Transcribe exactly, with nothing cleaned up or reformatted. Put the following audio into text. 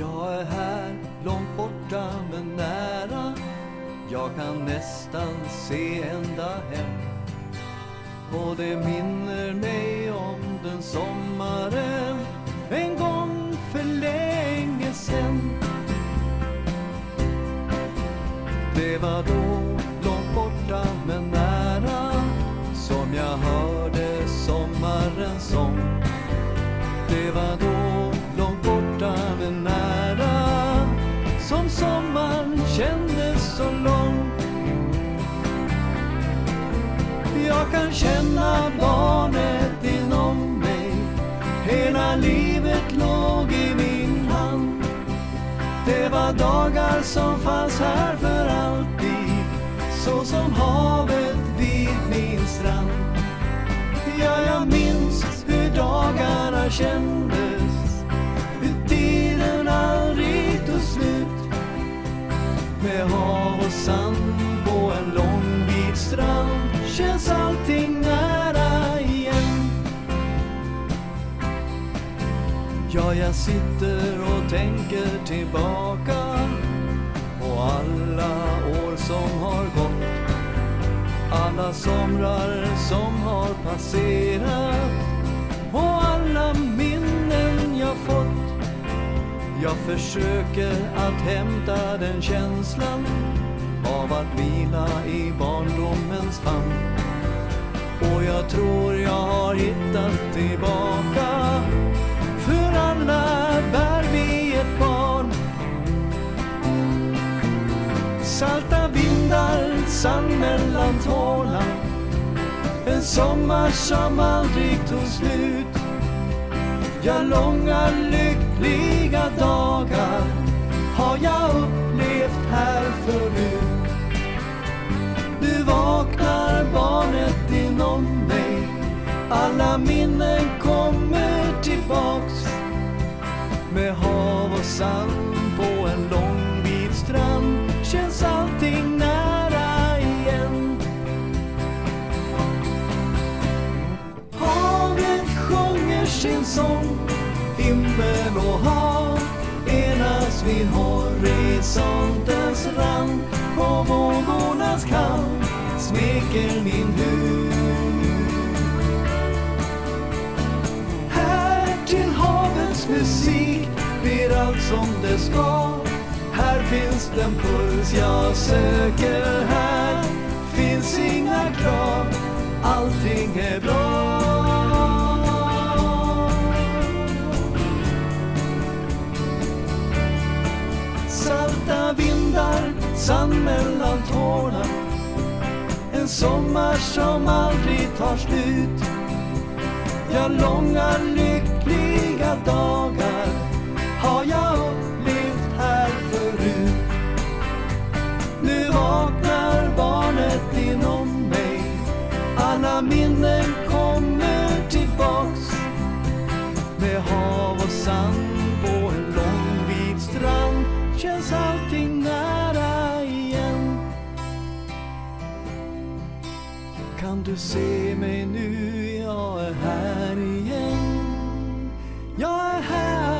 Jag är här, långt borta men nära. Jag kan nästan se ända hem. Och det minner mig om den sommaren en gång för länge sen. Det var då, långt borta men nära, som jag hörde sommarens sång. Det var då, långt borta men nära, som sommaren kändes så lång. Jag kan känna barnet inom mig, hela livet låg i min hand. Det var dagar som fanns här för alltid, så som havet vid min strand. Ja, jag minns hur dagarna kändes, hur tiden aldrig tog slut. Med hav och sand på en lång vit strand känns allting nära igen. Ja, jag sitter och tänker tillbaka på alla år som har gått, alla somrar som har passerat och alla minnen jag fått. Jag försöker att hämta den känslan av att vila i barndomens famn. Och jag tror jag har hittat tillbaka, för alla bär vi ett barn. Salta vindar, sand mellan tårna, en sommar som aldrig tog slut. Ja, långa lyckliga dagar har jag upplevt här förut. Nu vaknar barnet inom mig, alla minnen kommer tillbaks. Med hav och sand på en lång vit strand känns allting nära igen. Havet sjunger sin sång, himmel och hav enas vid horisontens rand. Och vågornas kall smeker min hud. Här till havets musik blir allt som det ska. Här finns den puls jag söker, här finns inga krav, allting är bra. Salta vindar, sand mellan tårna, en sommar som aldrig tar slut. Ja, långa lyckliga dagar har jag upplevt här förut. Nu vaknar barnet inom mig, alla minnen kommer tillbaks. Med hav och sand på en lång vit strand känns allting nära igen. Kan du se mig nu, jag är här igen. Jag är här.